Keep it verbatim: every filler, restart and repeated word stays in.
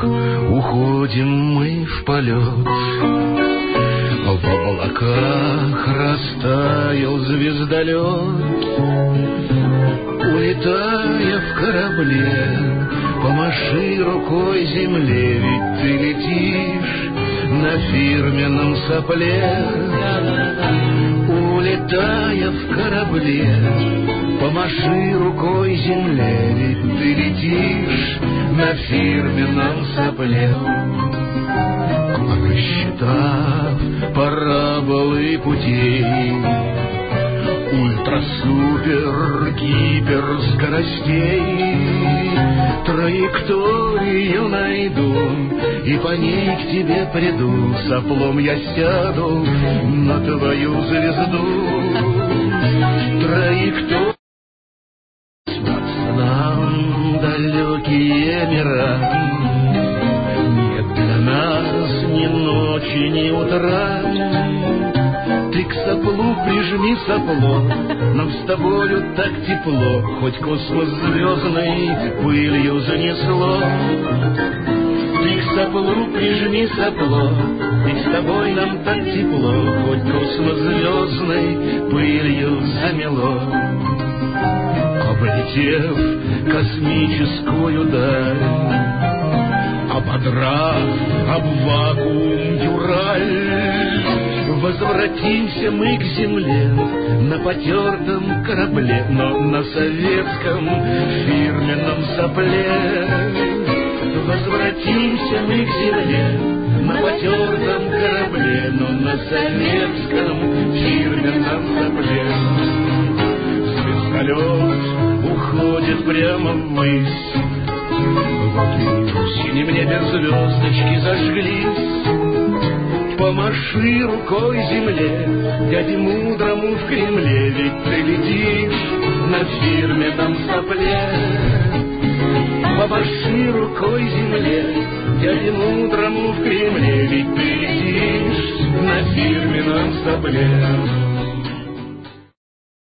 уходим мы в полет. В облаках растаял звездолет. Улетая в корабле, помаши рукой земле, ведь ты летишь на фирменном сопле. Улетая в корабле, помаши рукой земле, ведь ты летишь на фирменном сопле. Рассчитав параболы путей, ультра-супер гипер скоростей, траекторию найду и по ней к тебе приду. Соплом я сяду на твою звезду. Траектория нам далекие мира. Нет для нас ни ночи, ни утра. Ты к соплу прижми сопло, нам с тобою так тепло, хоть космос звездный пылью занесло. Ты к соплу прижми сопло, ведь с тобой нам так тепло, хоть космос звездный пылью замело. Облетев космическую даль, ободрав об вакуум дюраль, возвратимся мы к земле на потертом корабле, но на советском фирменном сопле. Возвратимся мы к земле на потертом корабле, но на советском фирменном сопле. Звездолет уходит прямо ввысь, в синем небе звездочки зажглись. Помаши рукой земле, дяде мудрому в Кремле, ведь ты летишь на фирменном сопле. Помаши рукой земле, дяде мудрому в Кремле, ведь ты летишь на фирменном сопле.